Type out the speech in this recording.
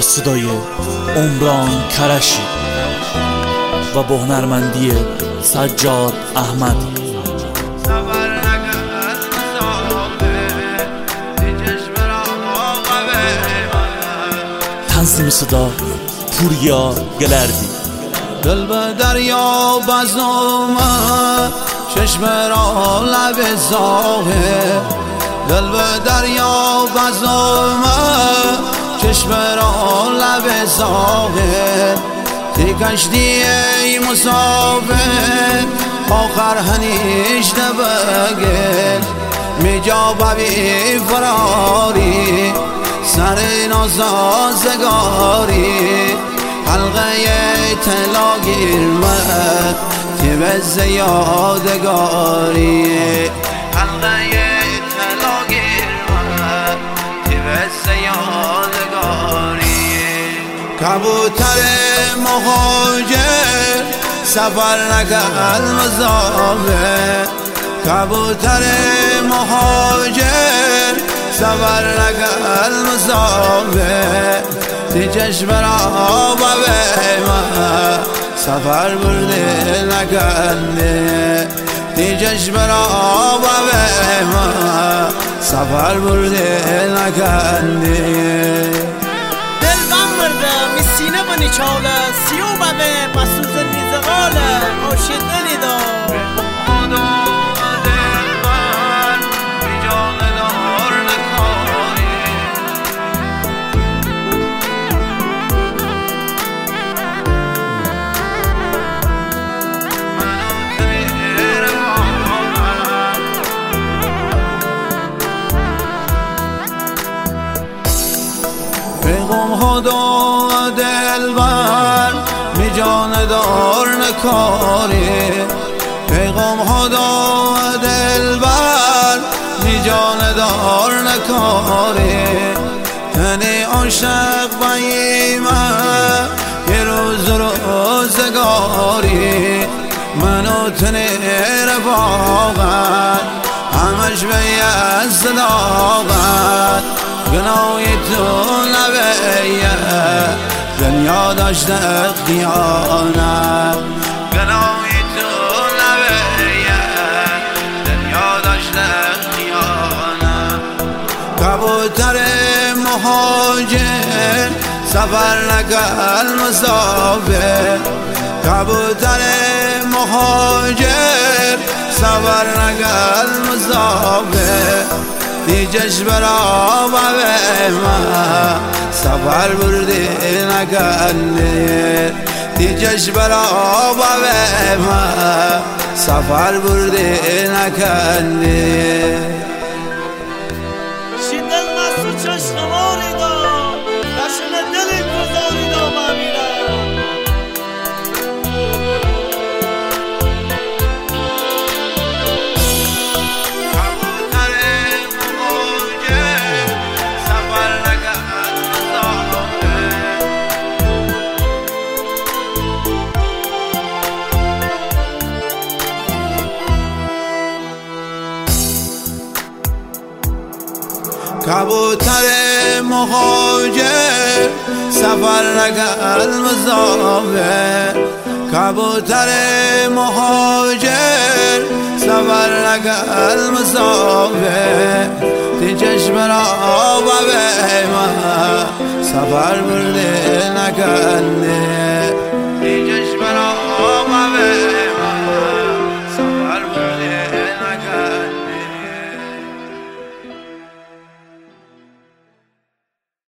صدای عمران کرشی و با هنرمندی سجاد احمد. تنظیم صدا پوریا گلردی. دل به دریا بزنم چشم را لب زاهه، دل به دریا بزنم چشم را لب زاهه، تی کشتی مسافر آخر هنیش نبگل می جا ببی فراری سر نازازگاری، حلقه طلا گیرمد تی بز یادگاری، حلقه طلا گیرمد تی بز یادگاری. کبوتر مهاجر سفر نکرد مسافر، کبوتر مهاجر سفر نکرد مسافر، تی چشم را به من سفر برده نکنده، تی چشم را به من سفر برده نکنده. دل غم برده می سینه بانی چاله سیو بده مسوز نیزغاله آشید دلی دار پیغام ها دو دلبر می جان دار نکاری، پیغام ها دو دلبر می جان دار نکاری، تنی عاشق بایمه یه روز روزگاری، منو تنی رفاقت همش به صداقت، گناهی تو نبیه دنیا داشته خیانت، گناهی تو نبیه دنیا داشته خیانت. کبوتر مهاجر سفر نکرد مسافر، کبوتر مهاجر سفر نکرد مسافر، تی چشم را به من سفر برده نکنده، تی چشم را به من سفر برده نکنده. شیدل مسو چشمواری دا دشن دلی گذاری دا مبینه کبوتر مهاجر سفر نکرد مسافر، کبوتر مهاجر سفر نکرد مسافر، تی چشم را به من سفر برده نکنده،